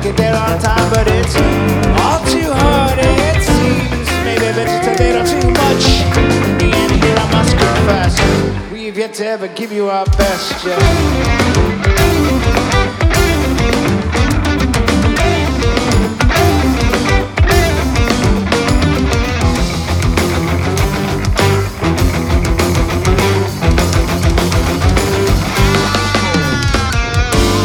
get there on time, but it's all too hard, it seems. Maybe it's a little too much. In the end here I must confess, we've yet to ever give you our best, yeah.